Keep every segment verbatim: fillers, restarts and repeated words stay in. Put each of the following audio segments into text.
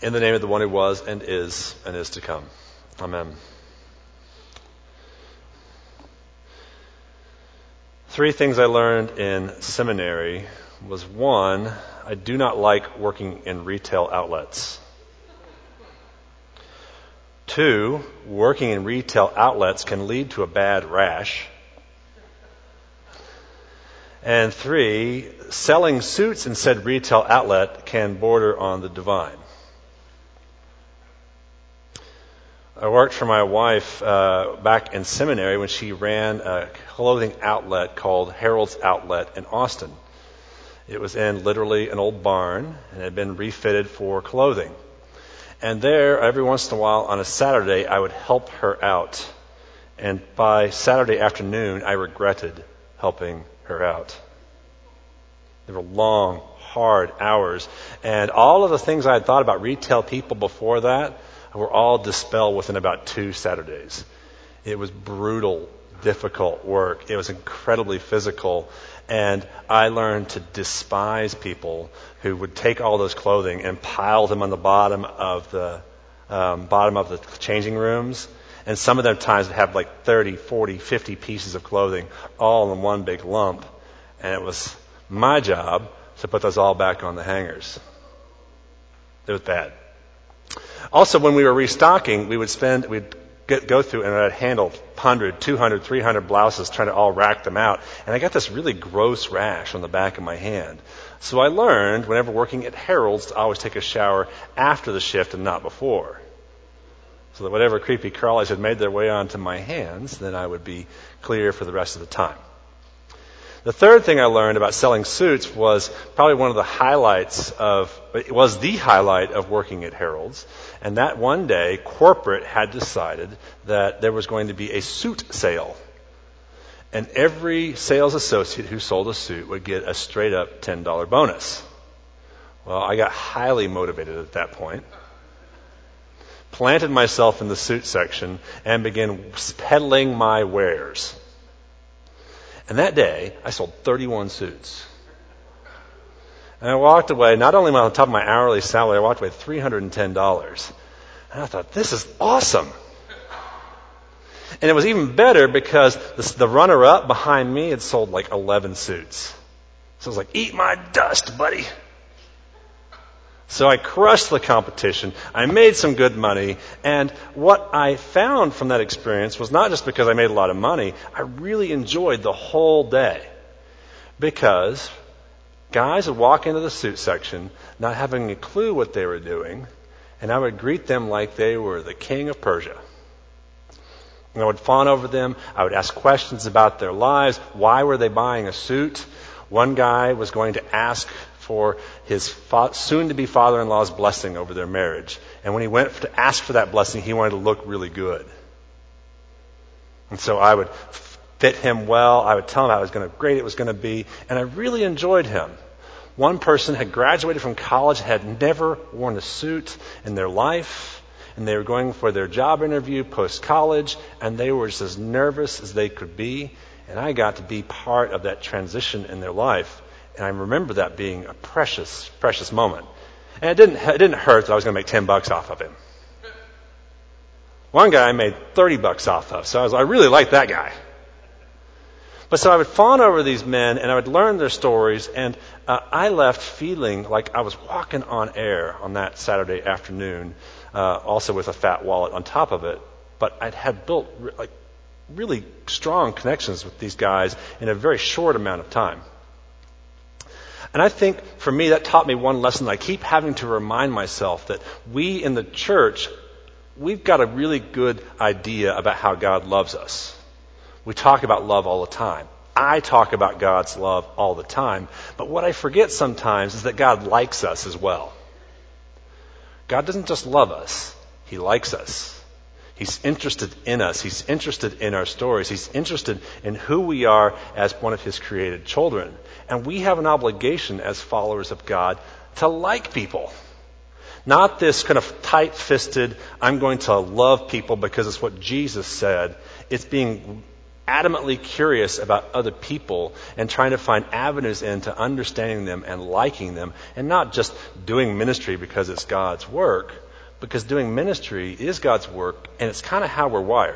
In the name of the one who was and is and is to come. Amen. Three things I learned in seminary was, one, I do not like working in retail outlets. Two, working in retail outlets can lead to a bad rash. And three, selling suits in said retail outlet can border on the divine. I worked for my wife uh, back in seminary when she ran a clothing outlet called Harold's Outlet in Austin. It was in literally an old barn and had been refitted for clothing. And there, every once in a while on a Saturday, I would help her out. And by Saturday afternoon, I regretted helping her out. They were long, hard hours. And all of the things I had thought about retail people before that were all dispelled within about two Saturdays. It was brutal, difficult work. It was incredibly physical. And I learned to despise people who would take all those clothing and pile them on the bottom of the um, bottom of the changing rooms. And some of them times would have like thirty, forty, fifty pieces of clothing all in one big lump. And it was my job to put those all back on the hangers. It was bad. Also, when we were restocking, we would spend, we'd get, go through and I'd handle one hundred, two hundred, three hundred blouses, trying to all rack them out. And I got this really gross rash on the back of my hand. So I learned, whenever working at Harold's, to always take a shower after the shift and not before. So that whatever creepy crawlies had made their way onto my hands, then I would be clear for the rest of the time. The third thing I learned about selling suits was probably one of the highlights of, it was the highlight of working at Harold's. And that one day, corporate had decided that there was going to be a suit sale. And every sales associate who sold a suit would get a straight up ten dollars bonus. Well, I got highly motivated at that point. Planted myself in the suit section and began peddling my wares. And that day, I sold thirty-one suits. And I walked away, not only on top of my hourly salary, I walked away with three hundred ten dollars. And I thought, this is awesome. And it was even better because the, the runner-up behind me had sold like eleven suits. So I was like, eat my dust, buddy. So I crushed the competition. I made some good money. And what I found from that experience was not just because I made a lot of money, I really enjoyed the whole day. Because guys would walk into the suit section not having a clue what they were doing, and I would greet them like they were the king of Persia. And I would fawn over them. I would ask questions about their lives. Why were they buying a suit? One guy was going to ask for his fa- soon-to-be father-in-law's blessing over their marriage. And when he went to ask for that blessing, he wanted to look really good. And so I would fit him well. I would tell him how was going to great it was going to be. And I really enjoyed him. One person had graduated from college, had never worn a suit in their life. And they were going for their job interview post-college. And they were just as nervous as they could be. And I got to be part of that transition in their life. And I remember that being a precious, precious moment. And it didn't, it didn't hurt that I was going to make ten bucks off of him. One guy I made thirty bucks off of. So I was, I really liked that guy. But so I would fawn over these men and I would learn their stories. And uh, I left feeling like I was walking on air on that Saturday afternoon, uh, also with a fat wallet on top of it. But I'd had built re- like really strong connections with these guys in a very short amount of time. And I think for me that taught me one lesson. I keep having to remind myself that we in the church, we've got a really good idea about how God loves us. We talk about love all the time. I talk about God's love all the time. But what I forget sometimes is that God likes us as well. God doesn't just love us. He likes us. He's interested in us. He's interested in our stories. He's interested in who we are as one of His created children. And we have an obligation as followers of God to like people. Not this kind of tight-fisted, I'm going to love people because it's what Jesus said. It's being adamantly curious about other people and trying to find avenues into understanding them and liking them, and not just doing ministry because it's God's work, because doing ministry is God's work, and it's kind of how we're wired.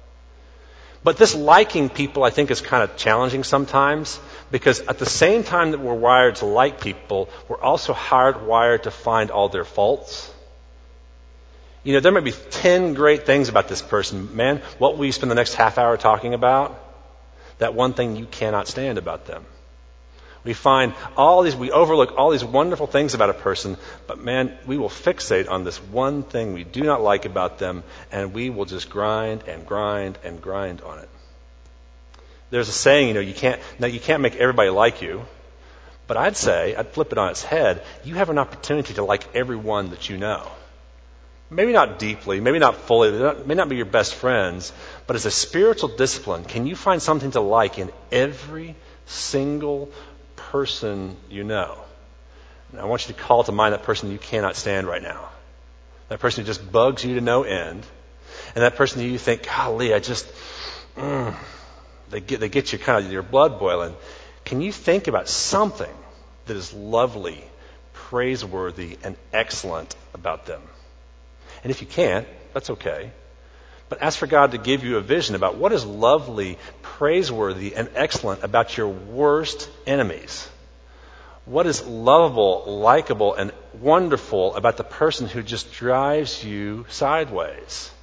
But this liking people, I think, is kind of challenging sometimes, because at the same time that we're wired to like people, we're also hardwired to find all their faults. You know, there may be ten great things about this person. Man, what will you spend the next half hour talking about? That one thing you cannot stand about them. We find all these, we overlook all these wonderful things about a person, but man, we will fixate on this one thing we do not like about them, and we will just grind and grind and grind on it. There's a saying, you know, you can't, now you can't make everybody like you, but I'd say, I'd flip it on its head, you have an opportunity to like everyone that you know. Maybe not deeply, maybe not fully, they not, may not be your best friends, but as a spiritual discipline, can you find something to like in every single person you know? And I want you to call to mind that person you cannot stand right now. That person who just bugs you to no end. And that person who you think, golly, I just, mm, they get, they get you kind of, your blood boiling. Can you think about something that is lovely, praiseworthy, and excellent about them? And if you can't, that's okay. But ask for God to give you a vision about what is lovely, praiseworthy, and excellent about your worst enemies. What is lovable, likable, and wonderful about the person who just drives you sideways?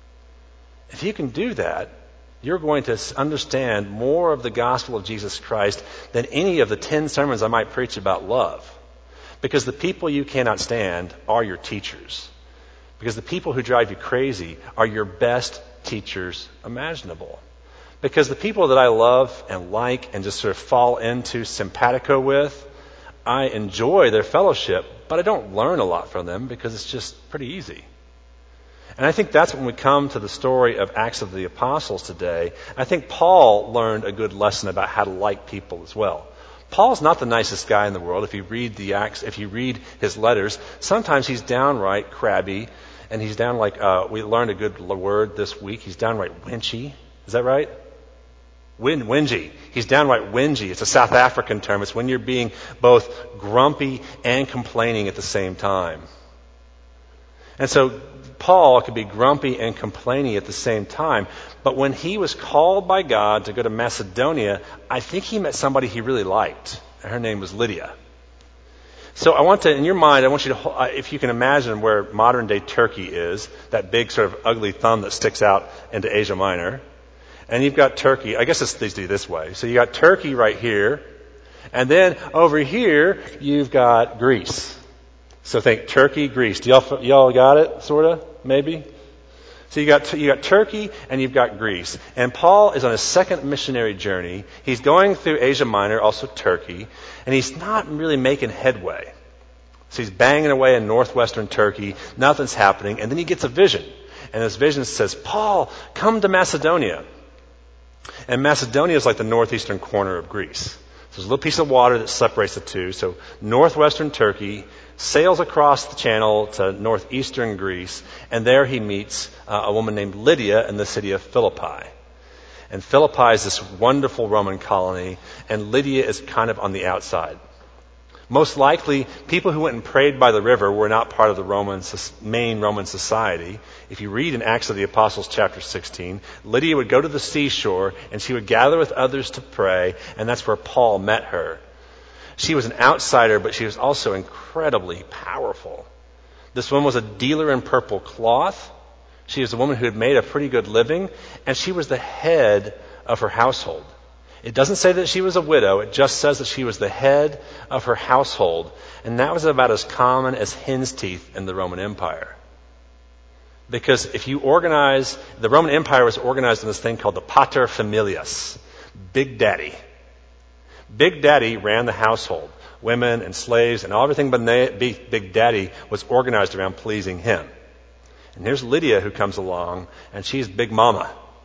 If you can do that, you're going to understand more of the gospel of Jesus Christ than any of the ten sermons I might preach about love. Because the people you cannot stand are your teachers. Because the people who drive you crazy are your best teachers imaginable. Because the people that I love and like and just sort of fall into simpatico with, I enjoy their fellowship, but I don't learn a lot from them because it's just pretty easy. And I think that's when we come to the story of Acts of the Apostles today. I think Paul learned a good lesson about how to like people as well. Paul's not the nicest guy in the world. If you read the Acts, if you read his letters, sometimes he's downright crabby. And he's down like, uh, we learned a good word this week. He's downright winchy. Is that right? Win, whingy. He's downright whingy. It's a South African term. It's when you're being both grumpy and complaining at the same time. And so Paul could be grumpy and complaining at the same time. But when he was called by God to go to Macedonia, I think he met somebody he really liked. Her name was Lydia. So I want to, in your mind, I want you to, uh, if you can imagine where modern day Turkey is, that big sort of ugly thumb that sticks out into Asia Minor. And you've got Turkey, I guess it's, they do this way. So you got Turkey right here. And then over here, you've got Greece. So think Turkey, Greece. Do y'all, y'all got it, sort of, maybe? So you got you got Turkey and you've got Greece. And Paul is on his second missionary journey. He's going through Asia Minor, also Turkey, and he's not really making headway. So he's banging away in northwestern Turkey. Nothing's happening. And then he gets a vision. And this vision says, Paul, come to Macedonia. And Macedonia is like the northeastern corner of Greece. So there's a little piece of water that separates the two. So northwestern Turkey, sails across the channel to northeastern Greece, and there he meets uh, a woman named Lydia in the city of Philippi. And Philippi is this wonderful Roman colony, and Lydia is kind of on the outside. Most likely, people who went and prayed by the river were not part of the Roman, main Roman society. If you read in Acts of the Apostles chapter sixteen, Lydia would go to the seashore, and she would gather with others to pray, and that's where Paul met her. She was an outsider, but she was also incredibly powerful. This woman was a dealer in purple cloth. She was a woman who had made a pretty good living, and she was the head of her household. It doesn't say that she was a widow. It just says that she was the head of her household, and that was about as common as hen's teeth in the Roman Empire. Because if you organize, the Roman Empire was organized in this thing called the pater familias, Big Daddy. Big Daddy ran the household. Women and slaves and everything but Big Daddy was organized around pleasing him. And here's Lydia who comes along, and she's Big Mama.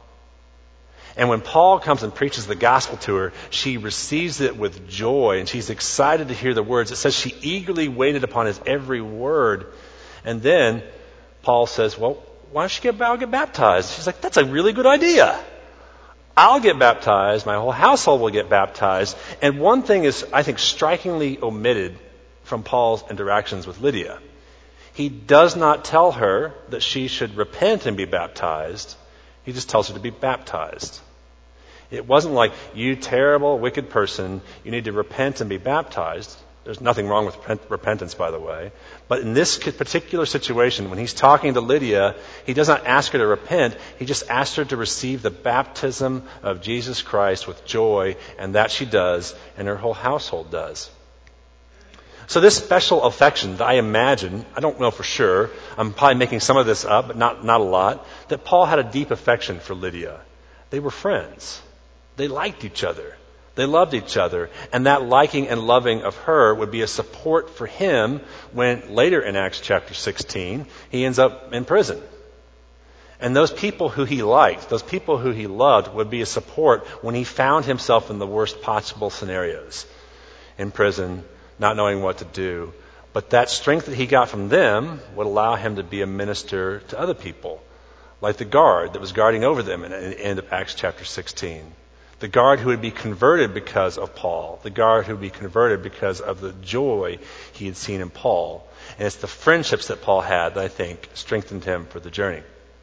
And when Paul comes and preaches the gospel to her, she receives it with joy, and she's excited to hear the words. It says she eagerly waited upon his every word. And then Paul says, well, why don't you get, I'll get baptized? She's like, that's a really good idea. I'll get baptized, my whole household will get baptized. And one thing is, I think, strikingly omitted from Paul's interactions with Lydia. He does not tell her that she should repent and be baptized. He just tells her to be baptized. It wasn't like, you terrible, wicked person, you need to repent and be baptized. There's nothing wrong with repentance, by the way. But in this particular situation, when he's talking to Lydia, he does not ask her to repent. He just asks her to receive the baptism of Jesus Christ with joy, and that she does, and her whole household does. So this special affection that I imagine, I don't know for sure, I'm probably making some of this up, but not, not a lot, that Paul had a deep affection for Lydia. They were friends. They liked each other. They loved each other, and that liking and loving of her would be a support for him when later in Acts chapter sixteen, he ends up in prison. And those people who he liked, those people who he loved, would be a support when he found himself in the worst possible scenarios. In prison, not knowing what to do. But that strength that he got from them would allow him to be a minister to other people, like the guard that was guarding over them in the end of Acts chapter sixteen. The guard who would be converted because of Paul. The guard who would be converted because of the joy he had seen in Paul. And it's the friendships that Paul had that I think strengthened him for the journey.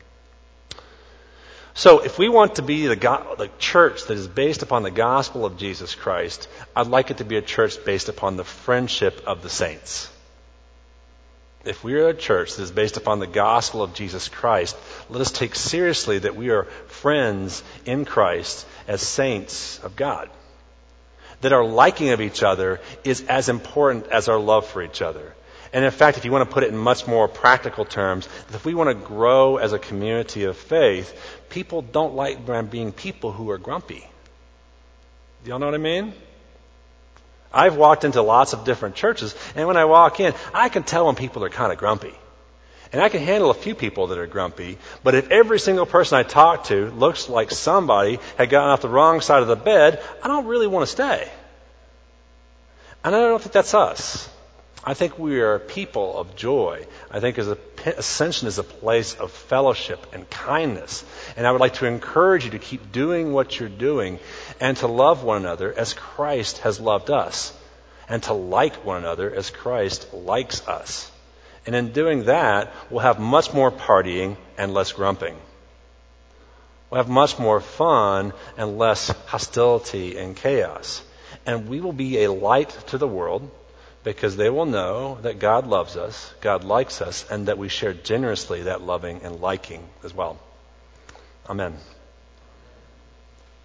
So if we want to be the, go- the church that is based upon the gospel of Jesus Christ, I'd like it to be a church based upon the friendship of the saints. If we are a church that is based upon the gospel of Jesus Christ, let us take seriously that we are friends in Christ as saints of God. That our liking of each other is as important as our love for each other. And in fact, if you want to put it in much more practical terms, if we want to grow as a community of faith, people don't like being people who are grumpy. Do y'all know what I mean? I've walked into lots of different churches, and when I walk in, I can tell when people are kind of grumpy. And I can handle a few people that are grumpy, but if every single person I talk to looks like somebody had gotten off the wrong side of the bed, I don't really want to stay. And I don't think that's us. I think we are a people of joy. I think as a, Ascension is a place of fellowship and kindness. And I would like to encourage you to keep doing what you're doing and to love one another as Christ has loved us. And to like one another as Christ likes us. And in doing that, we'll have much more partying and less grumping. We'll have much more fun and less hostility and chaos. And we will be a light to the world, because they will know that God loves us, God likes us, and that we share generously that loving and liking as well. Amen.